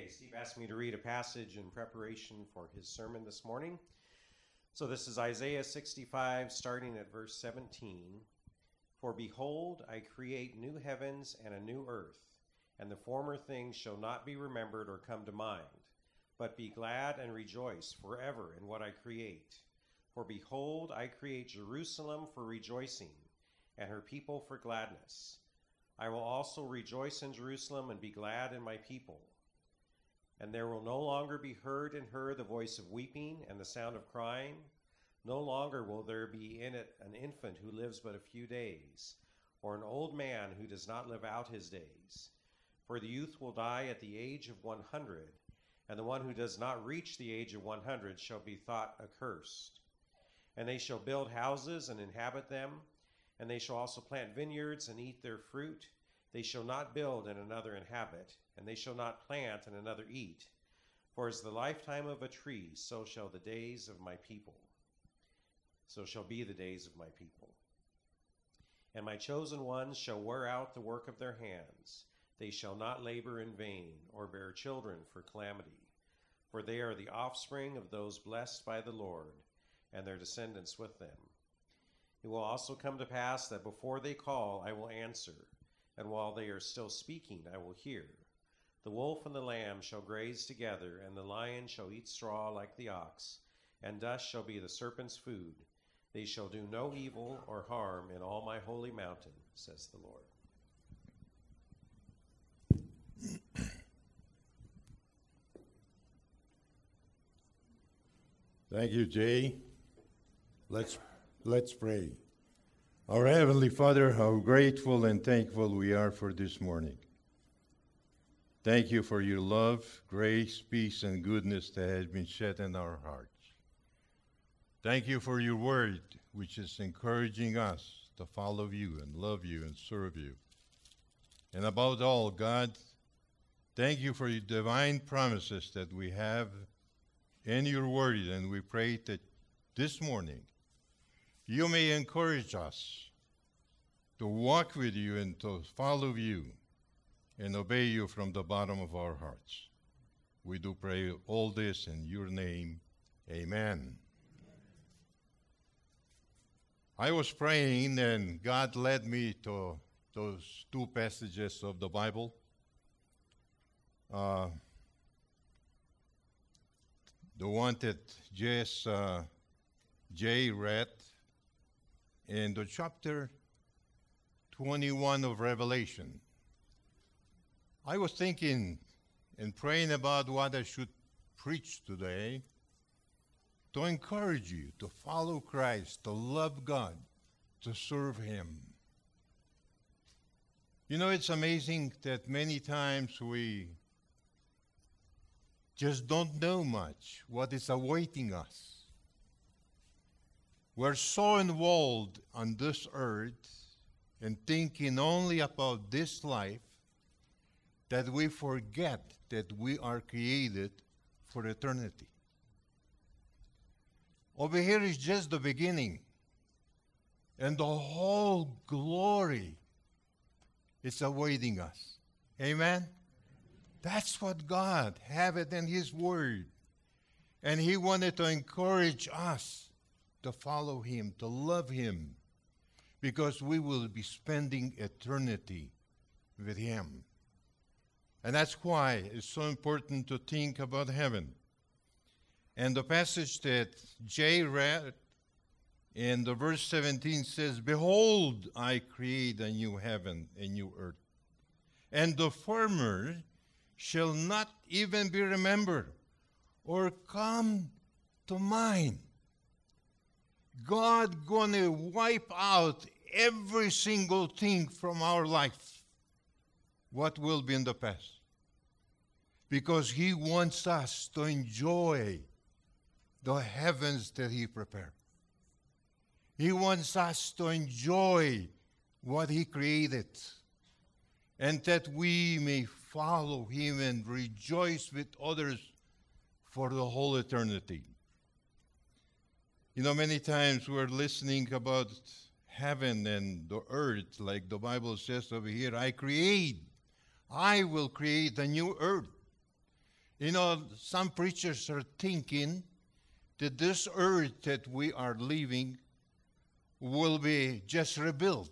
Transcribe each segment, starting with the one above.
Okay, Steve asked me to read a passage in preparation for his sermon this morning. So this is Isaiah 65, starting at verse 17. For behold, I create new heavens and a new earth, and the former things shall not be remembered or come to mind. But be glad and rejoice forever in what I create. For behold, I create Jerusalem for rejoicing, and her people for gladness. I will also rejoice in Jerusalem and be glad in my people. And there will no longer be heard in her the voice of weeping and the sound of crying. No longer will there be in it an infant who lives but a few days, or an old man who does not live out his days. For the youth will die at the age of 100, and the one who does not reach the age of 100 shall be thought accursed. And they shall build houses and inhabit them, and they shall also plant vineyards and eat their fruit. They shall not build and another inhabit, and they shall not plant and another eat. For as the lifetime of a tree, so shall the days of my people. So shall be the days of my people. And my chosen ones shall wear out the work of their hands. They shall not labor in vain, or bear children for calamity. For they are the offspring of those blessed by the Lord, and their descendants with them. It will also come to pass that before they call, I will answer, and while they are still speaking, I will hear. The wolf and the lamb shall graze together, and the lion shall eat straw like the ox, and dust shall be the serpent's food. They shall do no evil or harm in all my holy mountain, says the Lord. Thank you, Jay. Let's pray. Our Heavenly Father, how grateful and thankful we are for this morning. Thank you for your love, grace, peace, and goodness that has been shed in our hearts. Thank you for your word, which is encouraging us to follow you and love you and serve you. And above all, God, thank you for your divine promises that we have in your word, and we pray that this morning you may encourage us to walk with you and to follow you and obey you from the bottom of our hearts. We do pray all this in your name. Amen. I was praying and God led me to those two passages of the Bible. The one that Jay read in the chapter 21 of Revelation. I was thinking and praying about what I should preach today to encourage you to follow Christ, to love God, to serve Him. You know, it's amazing that many times we just don't know much what is awaiting us. We're so involved on this earth and thinking only about this life that we forget that we are created for eternity. Over here is just the beginning, and the whole glory is awaiting us. Amen? That's what God have it in His Word. And He wanted to encourage us to follow Him, to love Him, because we will be spending eternity with Him. And that's why it's so important to think about heaven. And the passage that Jay read in the verse 17 says, behold, I create a new heaven, a new earth, and the former shall not even be remembered or come to mind. God gonna wipe out every single thing from our life, what will be in the past. Because He wants us to enjoy the heavens that He prepared. He wants us to enjoy what He created, and that we may follow Him and rejoice with others for the whole eternity. You know, many times we're listening about heaven and the earth, like the Bible says over here, I will create a new earth. You know, some preachers are thinking that this earth that we are living will be just rebuilt.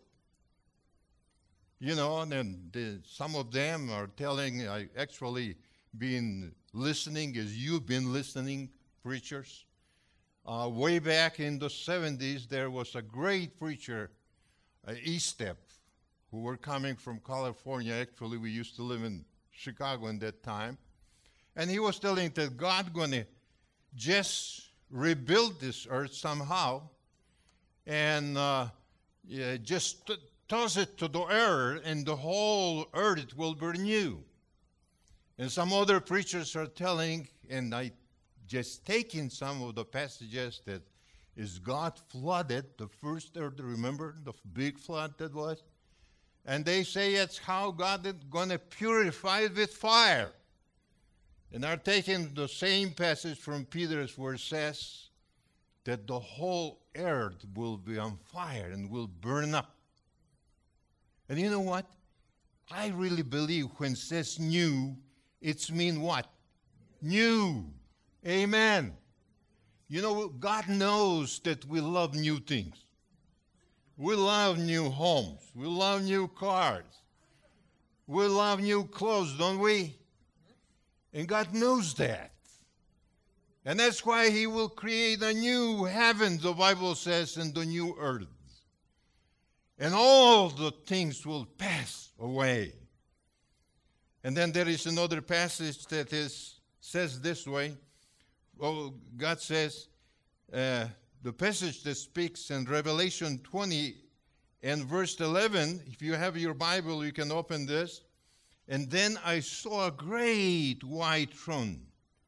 You know, and some of them are telling, I actually been listening as you've been listening, preachers. Way back in the 70s, there was a great preacher, Estep, who were coming from California. Actually, we used to live in Chicago in that time. And he was telling that God going to just rebuild this earth somehow and just toss it to the air, and the whole earth will be new. And some other preachers are telling, and I just taking some of the passages that is God flooded the first earth, remember the big flood that was? And they say it's how God is going to purify it with fire. And are taking the same passage from Peter's where it says that the whole earth will be on fire and will burn up. And you know what? I really believe when it says new, it's mean what? New. Amen. You know, God knows that we love new things. We love new homes. We love new cars. We love new clothes, don't we? And God knows that. And that's why he will create a new heaven, the Bible says, and the new earth. And all the things will pass away. And then there is another passage that says this way. Oh, God says, the passage that speaks in Revelation 20 and verse 11, if you have your Bible, you can open this. And then I saw a great white throne,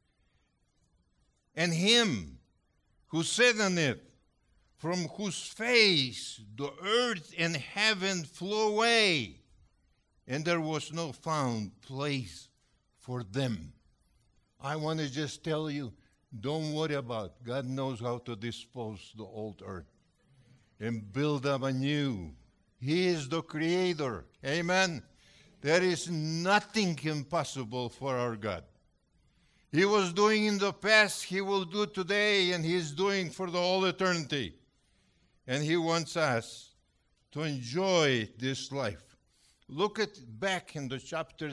and him who sat on it, from whose face the earth and heaven flew away, and there was no found place for them. I want to just tell you, don't worry about it. God knows how to dispose the old earth and build up a new. He is the creator. Amen. There is nothing impossible for our God. He was doing in the past, he will do today, and he is doing for the whole eternity. And he wants us to enjoy this life. Look at back in the chapter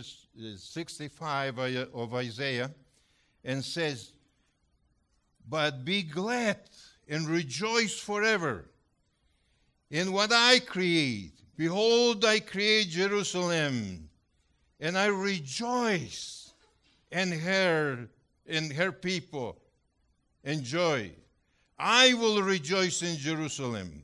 65 of Isaiah, and says, but be glad and rejoice forever in what I create. Behold, I create Jerusalem, and I rejoice in her people enjoy. I will rejoice in Jerusalem,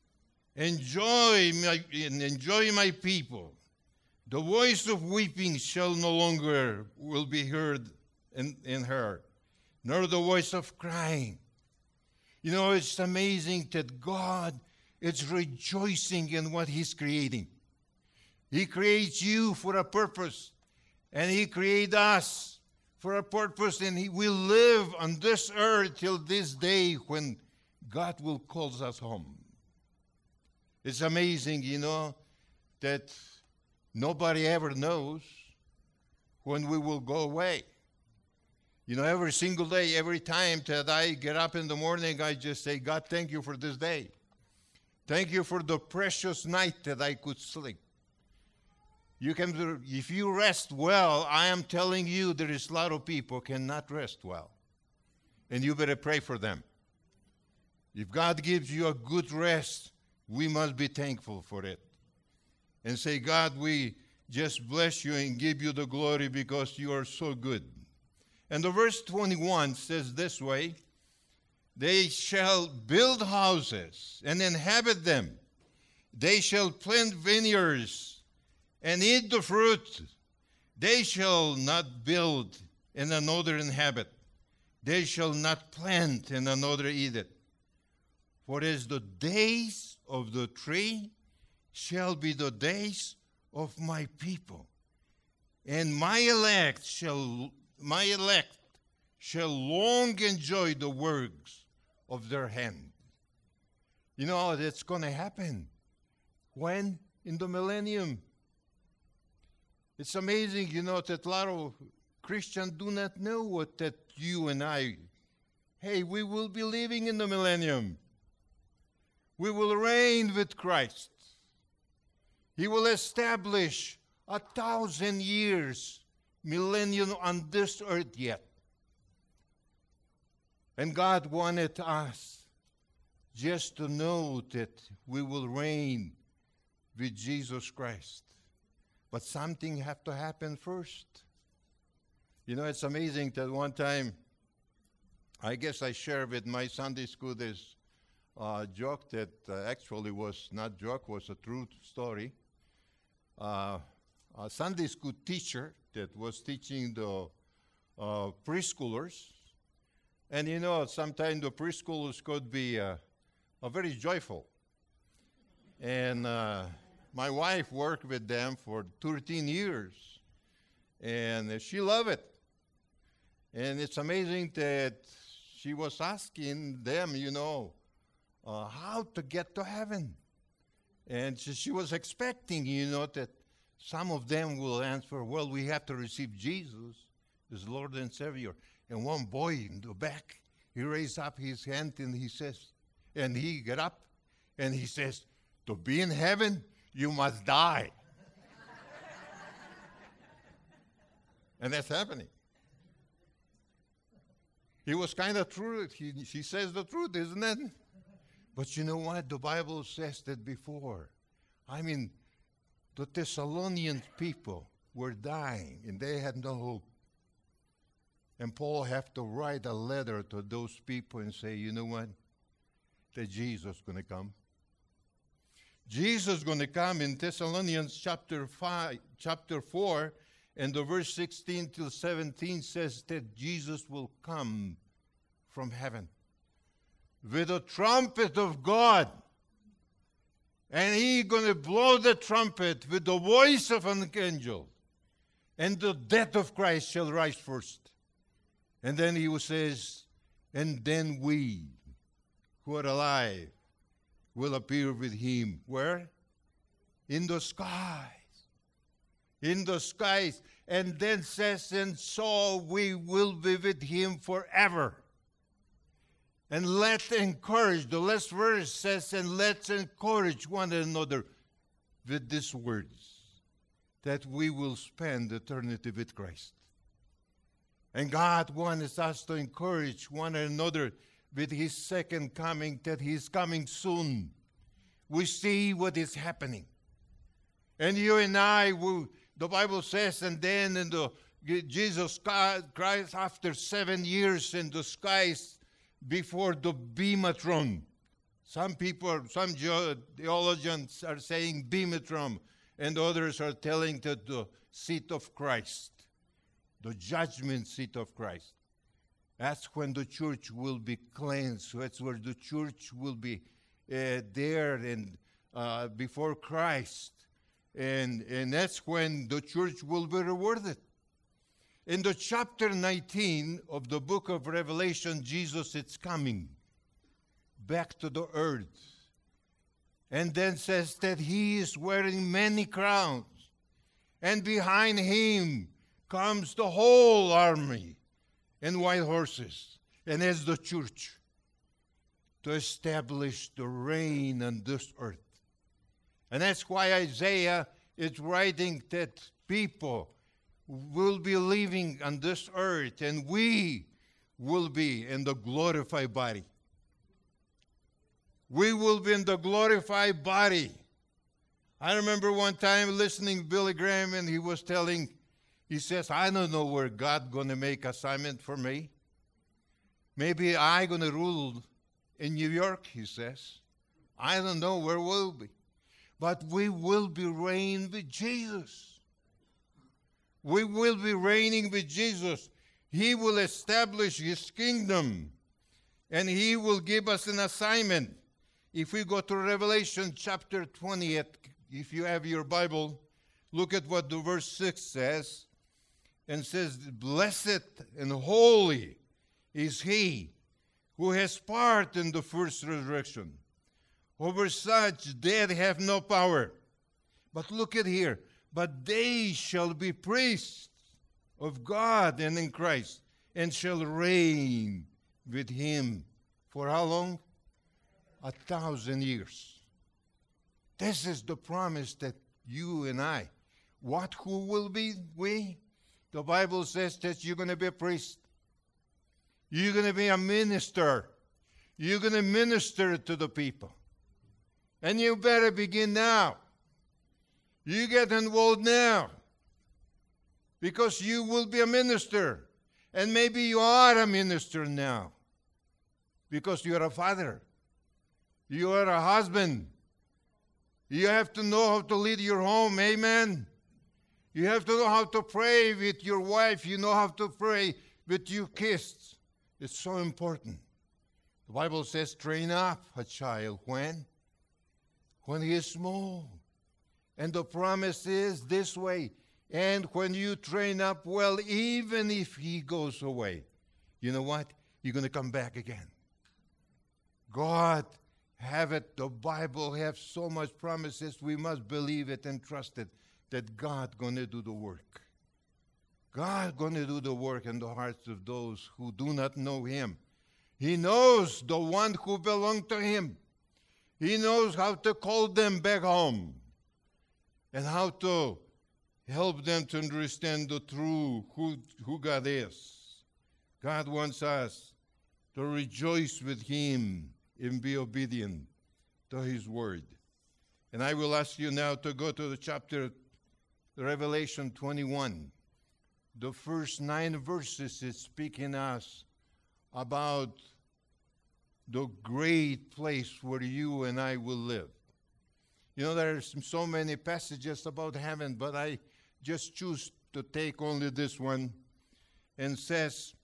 enjoy my people. The voice of weeping shall no longer will be heard in her, nor the voice of crying. You know, it's amazing that God is rejoicing in what he's creating. He creates you for a purpose, and he created us for a purpose, and he will live on this earth till this day when God will call us home. It's amazing, you know, that nobody ever knows when we will go away. You know, every single day, every time that I get up in the morning, I just say, God, thank you for this day. Thank you for the precious night that I could sleep. You can, if you rest well, I am telling you, there is a lot of people cannot rest well. And you better pray for them. If God gives you a good rest, we must be thankful for it. And say, God, we just bless you and give you the glory because you are so good. And the verse 21 says this way, they shall build houses and inhabit them. They shall plant vineyards and eat the fruit. They shall not build and another inhabit. They shall not plant and another eat it. For as the days of the tree shall be the days of my people, and my elect shall long enjoy the works of their hand. You know, that's going to happen. When? In the millennium. It's amazing, you know, that a lot of Christians do not know what that you and I, hey, we will be living in the millennium. We will reign with Christ. He will establish 1,000 years millennium on this earth yet. And God wanted us just to know that we will reign with Jesus Christ. But something have to happen first. You know, it's amazing that one time, I guess I shared with my Sunday school this joke that actually was not joke, was a true story. A Sunday school teacher that was teaching the preschoolers. And you know, sometimes the preschoolers could be very joyful. And my wife worked with them for 13 years. And she loved it. And it's amazing that she was asking them, you know, how to get to heaven. And she was expecting, you know, that some of them will answer, well, we have to receive Jesus as Lord and Savior. And one boy in the back, he raised up his hand and he says, and he got up and he says, to be in heaven, you must die. And that's happening. He was kind of true. She says the truth, isn't it? But you know what? The Bible says that before. I mean, the Thessalonian people were dying and they had no hope. And Paul had to write a letter to those people and say, you know what? That Jesus is going to come. Jesus is going to come in Thessalonians chapter 4, and the verse 16 till 17 says that Jesus will come from heaven with a trumpet of God. And he's going to blow the trumpet with the voice of an angel. And the death of Christ shall rise first. And then he says, and then we who are alive will appear with him. Where? In the skies. In the skies. And then says, and so we will be with him forever. And let's encourage, the last verse says, and let's encourage one another with these words, that we will spend eternity with Christ. And God wants us to encourage one another with his second coming, that he's coming soon. We see what is happening. And you and I, the Bible says, and then in Jesus Christ, after 7 years in the skies, before the Beamatron. Some people, some theologians are saying Beamatron, and others are telling that the seat of Christ, the judgment seat of Christ. That's when the church will be cleansed. That's where the church will be there and before Christ. And that's when the church will be rewarded. In the chapter 19 of the book of Revelation, Jesus is coming back to the earth. And then says that he is wearing many crowns. And behind him comes the whole army and white horses. And as the church to establish the reign on this earth. And that's why Isaiah is writing that people will be living on this earth, and we will be in the glorified body. We will be in the glorified body. I remember one time listening to Billy Graham, and he was telling, he says, I don't know where God going to make assignment for me. Maybe I going to rule in New York, he says. I don't know where we'll be. But we will be reigning with Jesus. We will be reigning with Jesus. He will establish his kingdom. And he will give us an assignment. If we go to Revelation chapter 20, if you have your Bible, look at what the verse 6 says. And says, blessed and holy is he who has part in the first resurrection. Over such dead have no power. But look at here. But they shall be priests of God and in Christ, and shall reign with him for how long? 1,000 years. This is the promise that you and I, who will be we? The Bible says that you're going to be a priest. You're going to be a minister. You're going to minister to the people. And you better begin now. You get involved now. Because you will be a minister. And maybe you are a minister now. Because you are a father. You are a husband. You have to know how to lead your home. Amen. You have to know how to pray with your wife. You know how to pray with your kids. It's so important. The Bible says, train up a child when? When he is small. And the promise is this way. And when you train up well, even if he goes away, you know what? You're going to come back again. God have it. The Bible have so much promises. We must believe it and trust it that God going to do the work. God going to do the work in the hearts of those who do not know him. He knows the one who belong to him. He knows how to call them back home and how to help them to understand the true who God is. God wants us to rejoice with him and be obedient to his word. And I will ask you now to go to the chapter Revelation 21. The first 9 verses is speaking us about the great place where you and I will live. You know, there are so many passages about heaven, but I just choose to take only this one. And says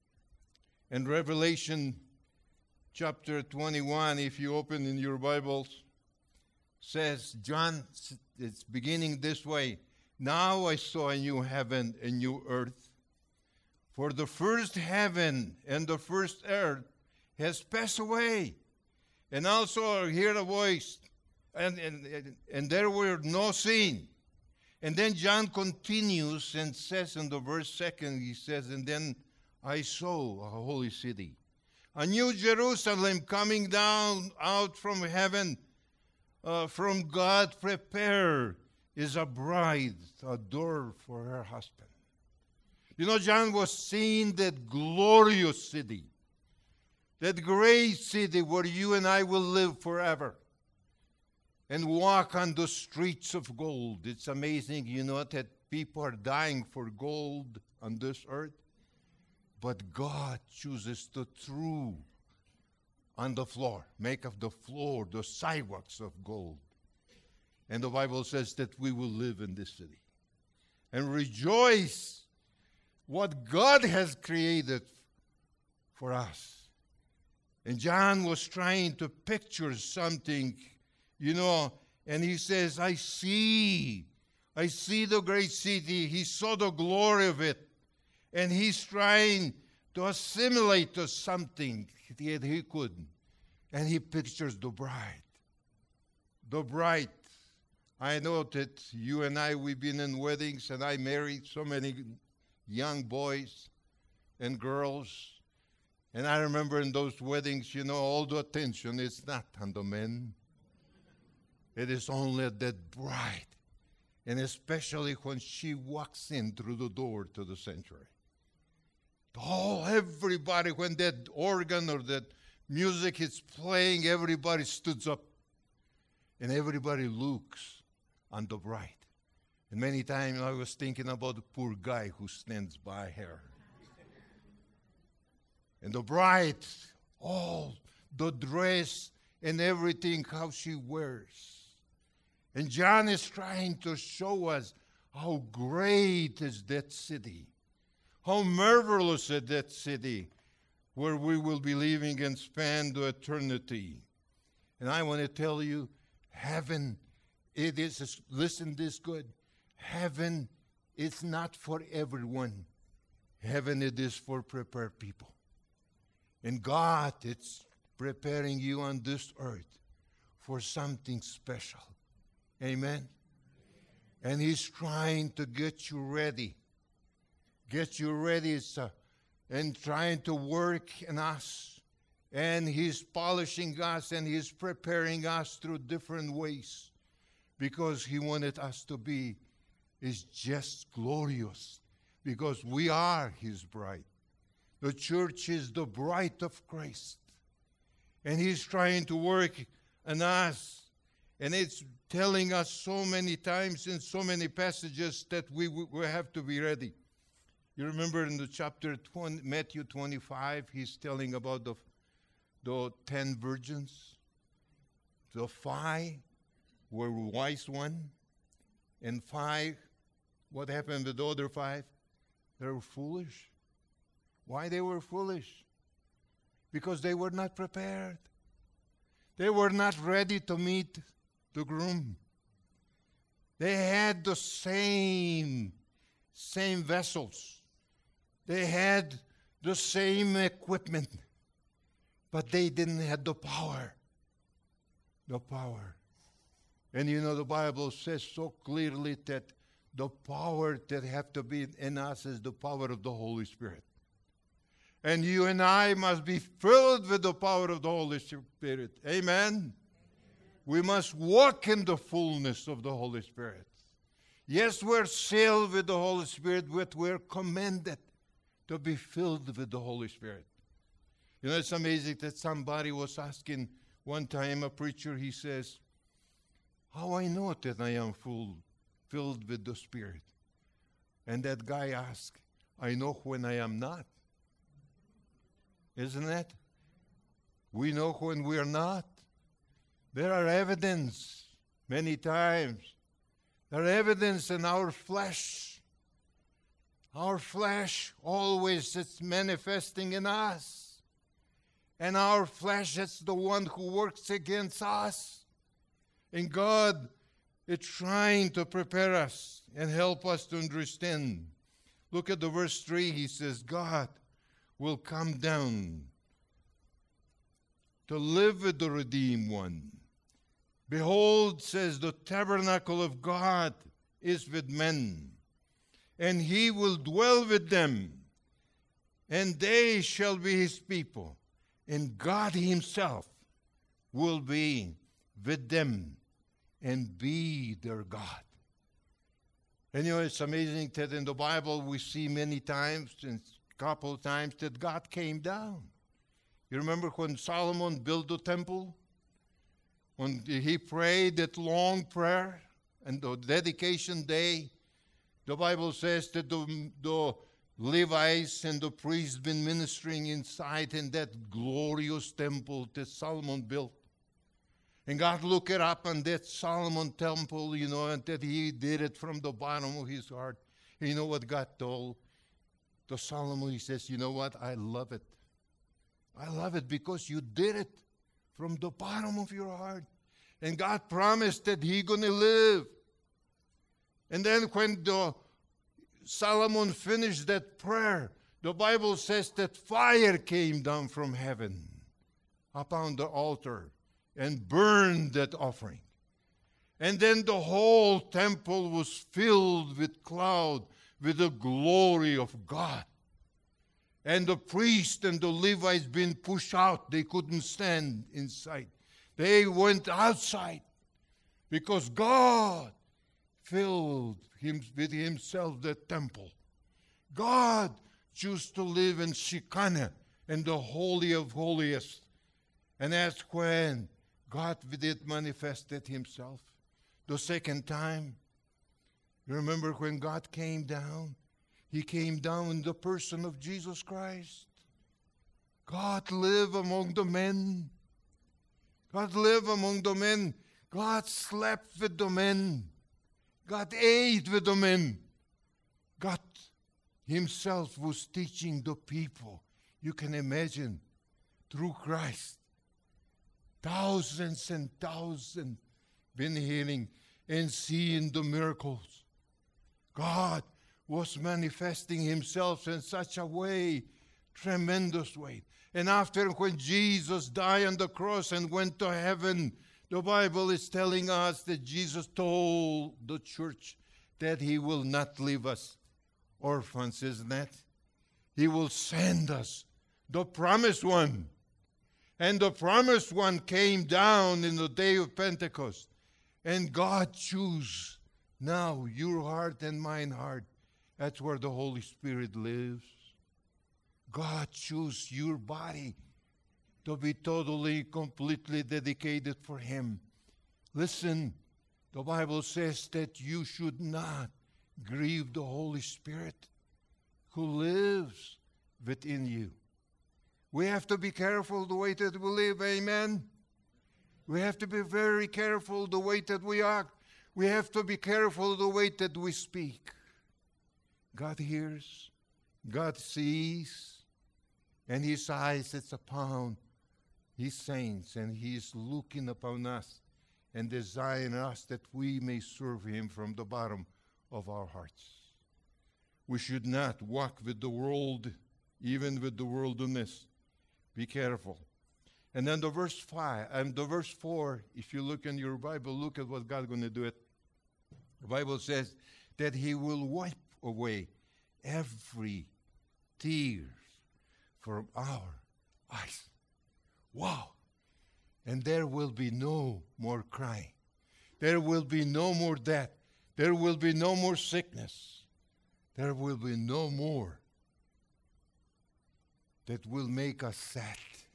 in Revelation chapter 21, if you open in your Bibles, says, John, it's beginning this way. Now I saw a new heaven and new earth. For the first heaven and the first earth has passed away. And also I heard a voice, and there were no sin. And then John continues and says in the verse 2, he says, and then I saw a holy city, a new Jerusalem coming down out from heaven, from God, prepared is a bride adorned for her husband. You know, John was seeing that glorious city, that great city where you and I will live forever and walk on the streets of gold. It's amazing, you know, that people are dying for gold on this earth, but God chooses to throw on the floor, make of the floor the sidewalks of gold. And the Bible says that we will live in this city and rejoice what God has created for us. And John was trying to picture something, you know, and he says, I see the great city. He saw the glory of it. And he's trying to assimilate to something that he could. And he pictures the bride. The bride. I know that you and I, we've been in weddings, and I married so many young boys and girls. And I remember in those weddings, you know, all the attention is not on the men. It is only that bride. And especially when she walks in through the door to the sanctuary. Everybody, when that organ or that music is playing, everybody stood up. And everybody looks on the bride. And many times I was thinking about the poor guy who stands by her. And the bride, all the dress and everything, how she wears. And John is trying to show us how great is that city. How marvelous is that city where we will be living and spend the eternity. And I want to tell you, heaven, it is, listen this good, heaven is not for everyone. Heaven, it is for prepared people. And God, it's preparing you on this earth for something special. Amen? And he's trying to get you ready. get you ready and trying to work in us. And He's polishing us and He's preparing us through different ways because He wanted us to be is just glorious because we are His bride. The church is the bride of Christ. And He's trying to work in us. And it's telling us so many times in so many passages that we have to be ready. You remember in the chapter 20, Matthew 25, He's telling about the 10 virgins. The 5 were wise one. And 5, what happened with the other 5? They were foolish. Why they were foolish? Because they were not prepared. They were not ready to meet the groom. They had the same vessels. They had the same equipment. But they didn't have the power. The power. And you know the Bible says so clearly that the power that have to be in us is the power of the Holy Spirit. And you and I must be filled with the power of the Holy Spirit. Amen? We must walk in the fullness of the Holy Spirit. Yes, we're sealed with the Holy Spirit, but we're commanded to be filled with the Holy Spirit. You know, it's amazing that somebody was asking one time, a preacher, he says, how I know that I am filled with the Spirit? And that guy asked, I know when I am not. Isn't it? We know when we are not. There are evidence many times. There are evidence in our flesh. Our flesh always is manifesting in us. And our flesh is the one who works against us. And God is trying to prepare us and help us to understand. Look at the verse 3. He says, God will come down to live with the redeemed one. Behold, says, the tabernacle of God is with men, and He will dwell with them, and they shall be His people, and God Himself will be with them and be their God. And you know, it's amazing that in the Bible we see many times, and a couple of times, that God came down. You remember when Solomon built the temple? When he prayed that long prayer and the dedication day, the Bible says that the Levites and the priests been ministering inside in that glorious temple that Solomon built. And God looked up on that Solomon temple, you know, and that he did it from the bottom of his heart. And you know what God told to Solomon? He says, you know what? I love it. I love it because you did it from the bottom of your heart. And God promised that He's going to live. And then when Solomon finished that prayer, the Bible says that fire came down from heaven upon the altar and burned that offering. And then the whole temple was filled with cloud, with the glory of God. And the priests and the Levites being pushed out. They couldn't stand inside. They went outside because God filled with Himself the temple. God chose to live in Shekinah, in the Holy of Holiest. And that's when God did manifested Himself. The second time, you remember when God came down? He came down in the person of Jesus Christ. God lived among the men. God lived among the men. God slept with the men. God ate with the men. God Himself was teaching the people. You can imagine, through Christ, thousands and thousands been healing and seeing the miracles. God was manifesting Himself in such a way, tremendous way. And after when Jesus died on the cross and went to heaven, the Bible is telling us that Jesus told the church that He will not leave us orphans, isn't it? He will send us the promised one. And the promised one came down in the day of Pentecost. And God chose now your heart and mine heart. That's where the Holy Spirit lives. God chose your body to be totally, completely dedicated for Him. Listen, the Bible says that you should not grieve the Holy Spirit who lives within you. We have to be careful the way that we live, amen? We have to be very careful the way that we act. We have to be careful the way that we speak. God hears, God sees, and His eyes is upon His saints, and He is looking upon us and desiring us that we may serve Him from the bottom of our hearts. We should not walk with the world, even with the worldliness. Be careful. And then the verse 4, if you look in your Bible, look at what God's going to do. The Bible says that He will wipe away every tear from our eyes. Wow. And there will be no more crying. There will be no more death. There will be no more sickness. There will be no more that will make us sad.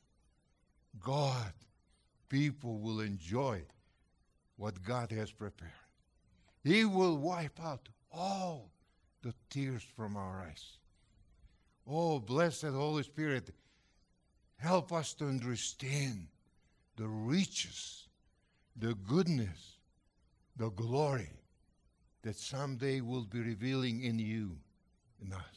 God, people will enjoy what God has prepared. He will wipe out all the tears from our eyes. Oh, blessed Holy Spirit, help us to understand the riches, the goodness, the glory that someday will be revealing in you, in us.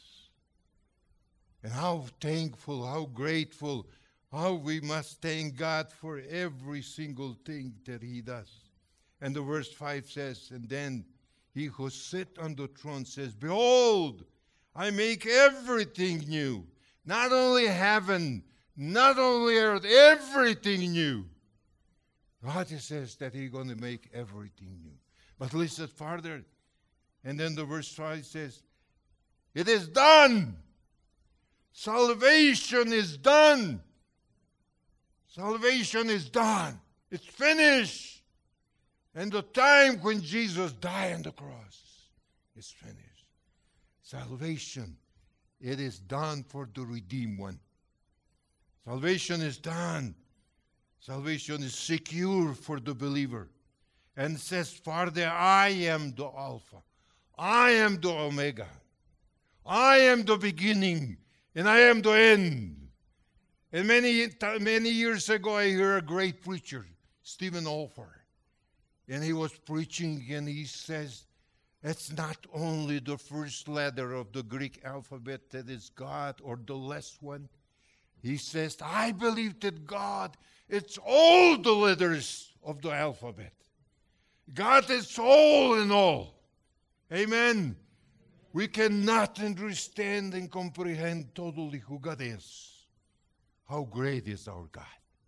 And how thankful, how grateful, how we must thank God for every single thing that He does. And the verse 5 says, and then He who sits on the throne says, behold, I make everything new. Not only heaven, not only earth, everything new. God says that He's going to make everything new. But listen further. And then the verse 5 says, it is done. Salvation is done. Salvation is done. It's finished. And the time when Jesus died on the cross is finished. Salvation, it is done for the redeemed one. Salvation is done. Salvation is secure for the believer. And it says, Father, I am the Alpha. I am the Omega. I am the beginning, and I am the end. And many years ago, I heard a great preacher, Stephen Olford. And he was preaching, and he says, it's not only the first letter of the Greek alphabet that is God, or the last one. He says, I believe that God, it's all the letters of the alphabet. God is all in all. Amen. We cannot understand and comprehend totally who God is. How great is our God.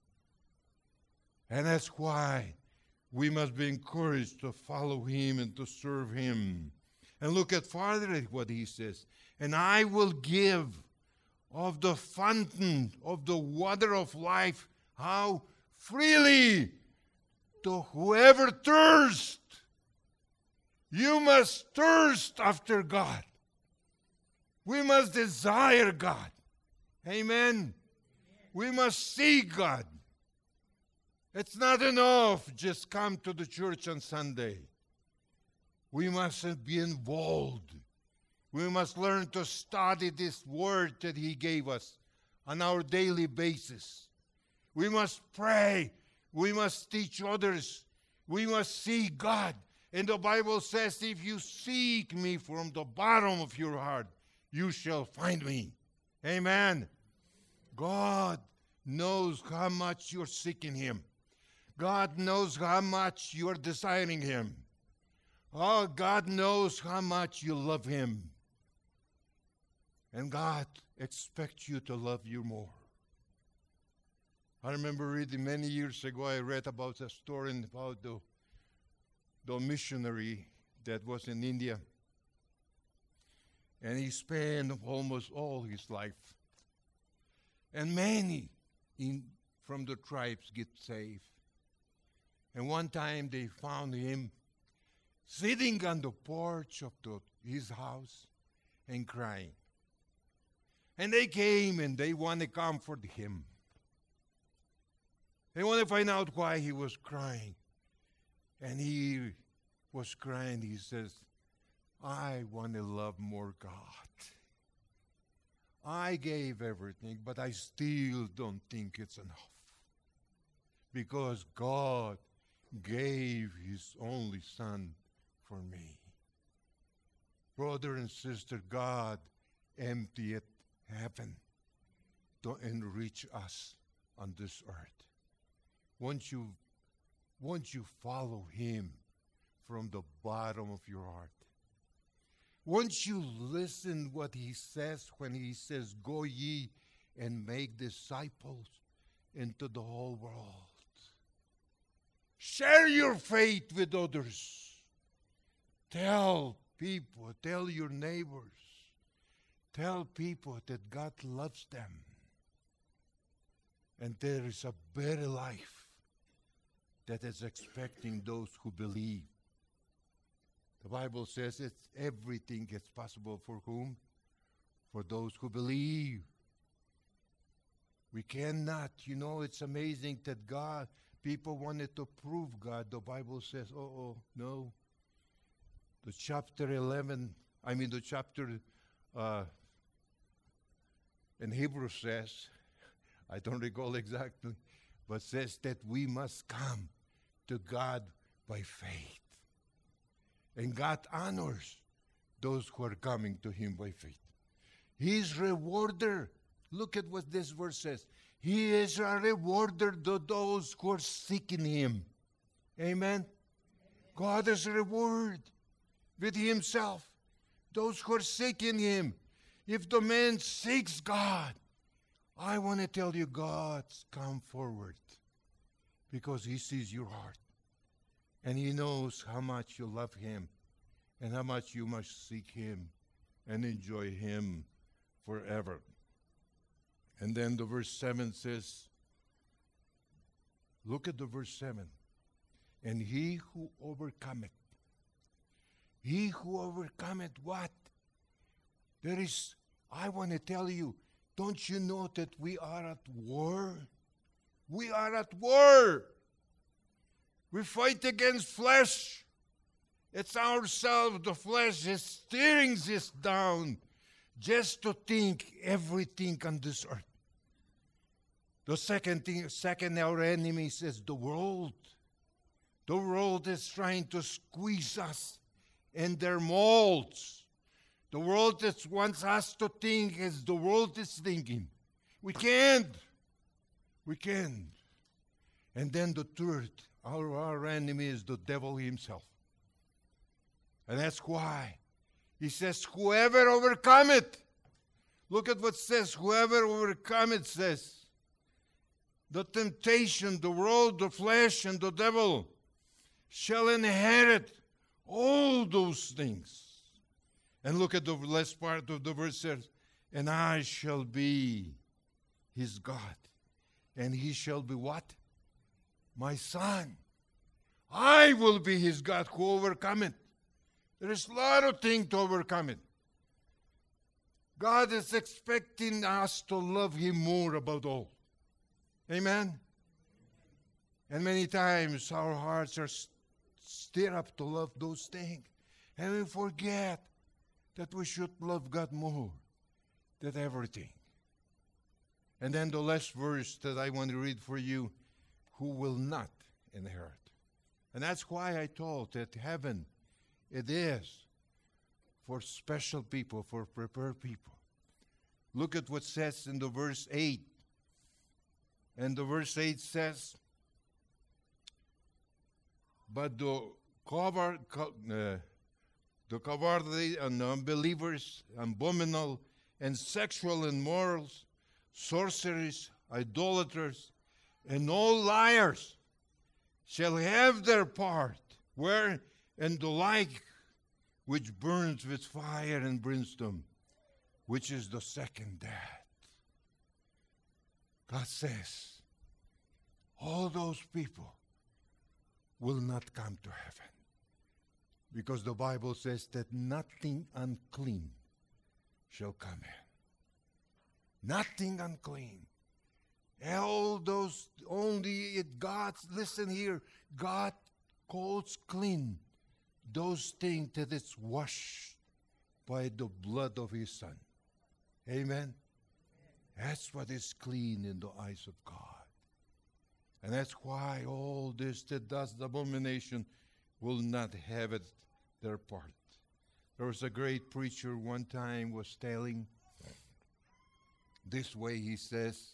And that's why we must be encouraged to follow Him and to serve Him. And look at farther at what He says. And I will give of the fountain of the water of life, how freely to whoever thirsts. You must thirst after God. We must desire God. Amen. We must see God. It's not enough just come to the church on Sunday. We must be involved. We must learn to study this word that He gave us on our daily basis. We must pray. We must teach others. We must see God. And the Bible says, if you seek me from the bottom of your heart, you shall find me. Amen. God knows how much you're seeking Him. God knows how much you're desiring Him. Oh, God knows how much you love Him. And God expects you to love you more. I remember reading many years ago, I read about a story about the missionary that was in India. And he spent almost all his life. And many from the tribes get saved. And one time they found him sitting on the porch of his house and crying. And they came and they want to comfort him. They want to find out why he was crying. And he was crying. He says, I want to love more God. I gave everything, but I still don't think it's enough. Because God gave his only son for me. Brother and sister, God emptied heaven to enrich us on this earth. Won't you follow him from the bottom of your heart? Won't you listen what he says when he says, go ye and make disciples into the whole world? Share your faith with others. Tell people, tell your neighbors, tell people that God loves them. And there is a better life that is expecting those who believe. The Bible says everything is possible for whom? For those who believe. We cannot, it's amazing that people wanted to prove God. The Bible says, no. The chapter in Hebrew says, I don't recall exactly, but says that we must come to God by faith. And God honors those who are coming to him by faith. He is rewarder. Look at what this verse says. He is a rewarder to those who are seeking him. Amen? God is a reward with himself. Those who are seeking him. If the man seeks God, I want to tell you, God's come forward because he sees your heart. And he knows how much you love him and how much you must seek him and enjoy him forever. And then the verse 7 says, look at the verse 7. And he who overcometh what? I want to tell you, don't you know that we are at war? We are at war. We fight against flesh. It's ourselves. The flesh is steering us down just to think everything on this earth. The second our enemy says the world. The world is trying to squeeze us in their molds. The world wants us to think as the world is thinking. We can't. And then the third, our enemy is the devil himself. And that's why he says, whoever overcometh. Look at what it says. Whoever overcometh says. The temptation, the world, the flesh, and the devil shall inherit all those things. And look at the last part of the verse says, and I shall be his God. And he shall be what? My son. I will be his God who overcometh. There is a lot of things to overcome it. God is expecting us to love him more above all. Amen? And many times our hearts are stirred up to love those things. And we forget that we should love God more than everything. And then the last verse that I want to read for you, who will not inherit. And that's why I told that heaven, it is for special people, for prepared people. Look at what says in the verse 8. And the verse 8 says, but the cowardly and unbelievers, abominable and sexual and morals, sorceries, idolaters, and all liars shall have their part, where? In the like which burns with fire and brimstone, which is the second death. God says, all those people will not come to heaven. Because the Bible says that nothing unclean shall come in. Nothing unclean. All those, only it God, listen here, God calls clean those things that is washed by the blood of His Son. Amen? That's what is clean in the eyes of God. And that's why all this that does the abomination will not have it their part. There was a great preacher one time was telling this way, he says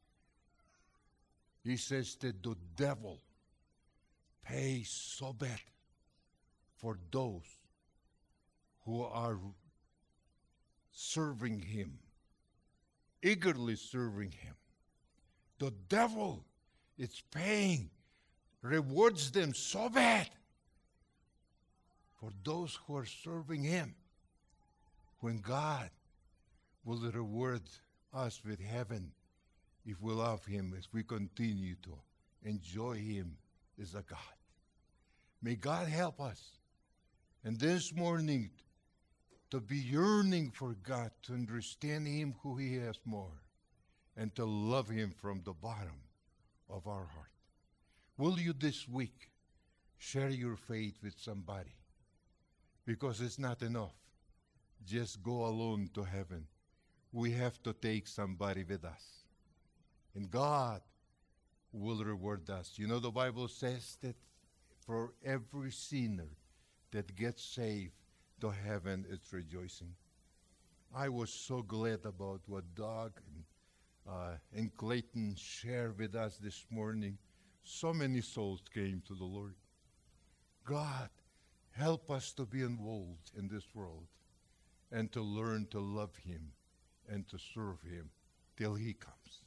that the devil pays so bad for those who are serving him, eagerly serving him. The devil is paying, rewards them so bad for those who are serving him, when God will reward us with heaven if we love him, if we continue to enjoy him as a God. May God help us. And this morning, to be yearning for God, to understand him who he is more, and to love him from the bottom of our heart. Will you this week share your faith with somebody? Because it's not enough. Just go alone to heaven. We have to take somebody with us. And God will reward us. You know, the Bible says that for every sinner that gets saved, to heaven is rejoicing. I was so glad about what Doug and Clayton shared with us this morning. So many souls came to the Lord. God, help us to be involved in this world and to learn to love him and to serve him till he comes.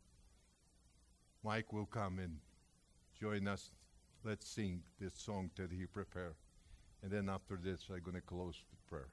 Mike will come and join us. Let's sing this song that he prepared. And then after this, I'm going to close with prayer.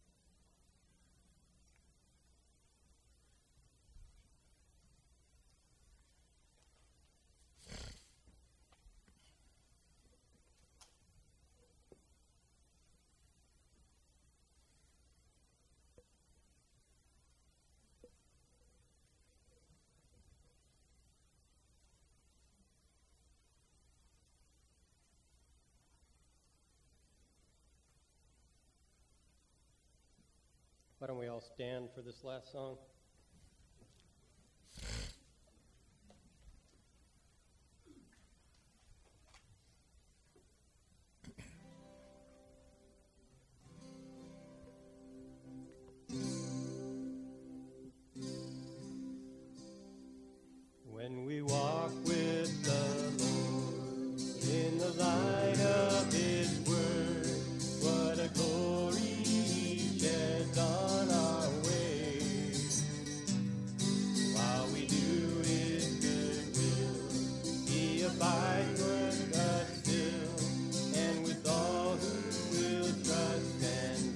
Why don't we all stand for this last song? When we walk with the Lord in the light of his word, what a glory he sheds on our way. While we do his good will, he abides with us still, and with all who will trust and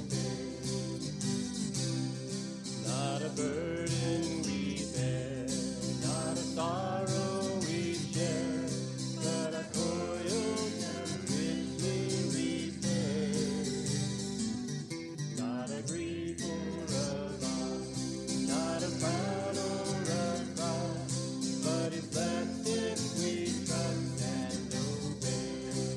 obey. Not a burden we bear, not a sorrow we share, but our toils richly repay. Not a grief or a loss, not a frown or a cross, but his blessings we trust and obey.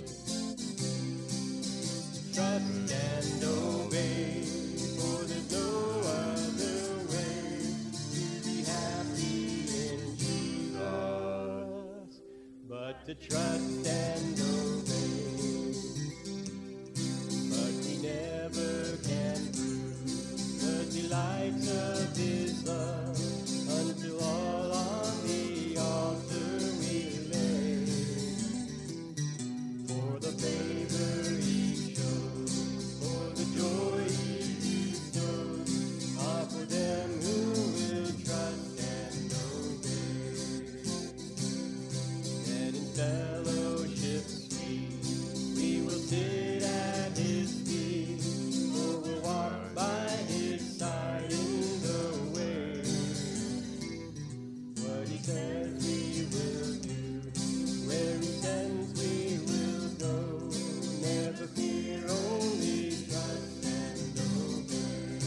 Trust and obey, for there's no other way to be happy in Jesus, but to trust and obey. But we never can prove the delights of his love until all on the altar we lay. For the favor he shows, for the joy he bestows, are for them who will trust and obey. And in fellowship says we will do. Where he sends we will go. Never fear, only trust and obey.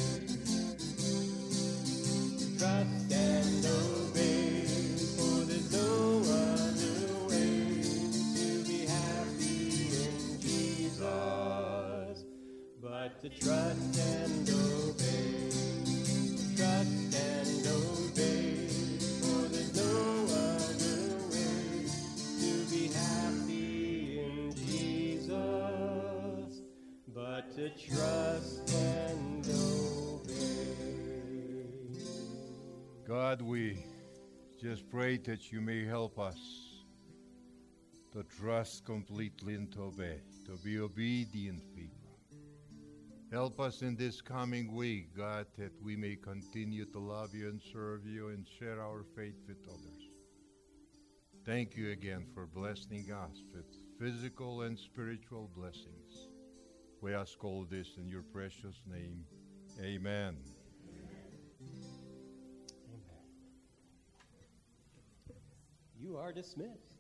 Trust and obey, for there's no other way to be happy in Jesus but to trust and obey. Trust and obey, for there's no other way to be happy in Jesus but to trust and obey. God, we just pray that you may help us to trust completely and to obey, to be obedient people. Help us in this coming week, God, that we may continue to love you and serve you and share our faith with others. Thank you again for blessing us with physical and spiritual blessings. We ask all this in your precious name. Amen. You are dismissed.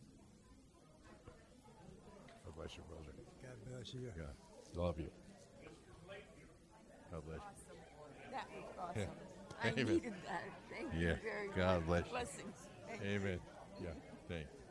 God bless you, brother. God bless you. Yeah, love you. God bless you. That was awesome. Yeah. I Amen. needed that. Thank Yeah. you very much. God bless you. Blessings. Amen. Yeah, thanks.